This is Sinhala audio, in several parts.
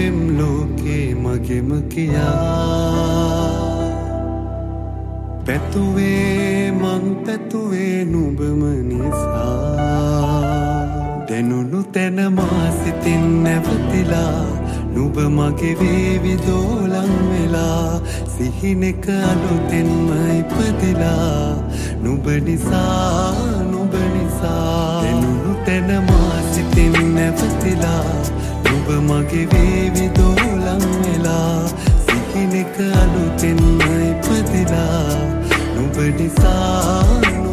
වේම් ලෝකේ මගෙම කියා පැතුවේ මං පැතුවේ නුඹම නිසා දැනුණු තැන මා සිතින් නැවතිලා නුඹ මගේ වේවි දෝලන් වෙලා සිහිනෙක අලුතෙන්ම ඉපදිලා නුඹ නිසා දැනුණු තැන මා සිතින් නැවතිලා නුඹ මගේ වේවි දෝලන් වෙලා සිහිනෙක අලුතෙන්ම ඉපදිලා නුඹ නිසා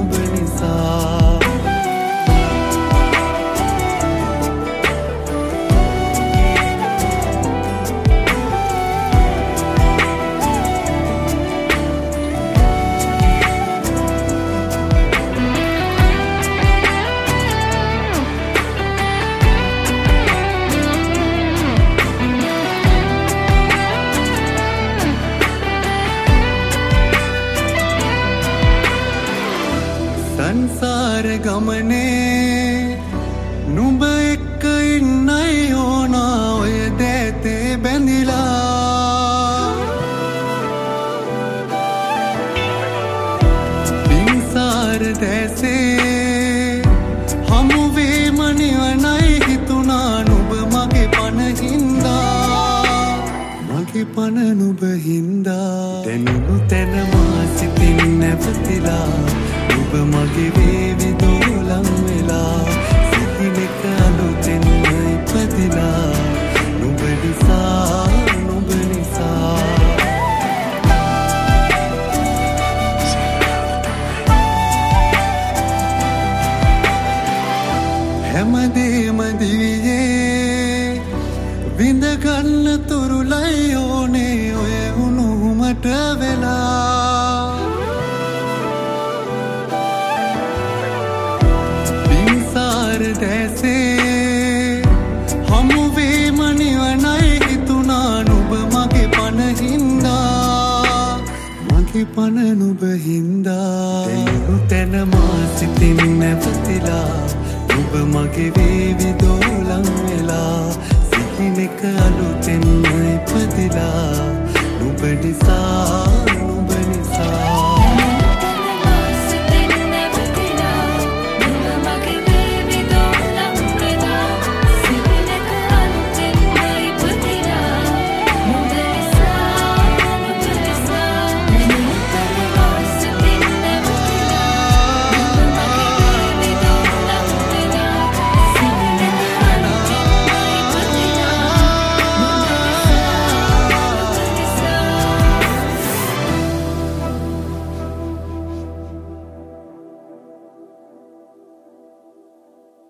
සංසාර ගමනේ නුඹ එක්ක ඉන්නයි ඕනා ඔය දැතේ බැඳිලා පින්සාර දැසේ හමුවීම නිවනයි හිතුණා නුඹ මගේ පන නුඹ හින්දා දැනුණු තැන මා සිතින් නැවතිලා නුඹ මගේ වේවි දෝලන් වෙලා සිහිනෙක අලුතෙන්ම ඉපදිලා නුඹ නිසා හැමදේම දිවියේ විඳගන්න තුරුලයි ඕනේ ඔය උණුහුමට වෙලා පින්සාර දැසේ හමුවීම නිවනයි හිතුණා නුඹ මගේ පන හින්දා දැනුණු තැන මා සිතින් නැවතිලා නුඹ මගේ වේවි දෝලන් වෙලා සිහිනෙක අලුතෙන්ම ඉපදිලා නුඹ නිසා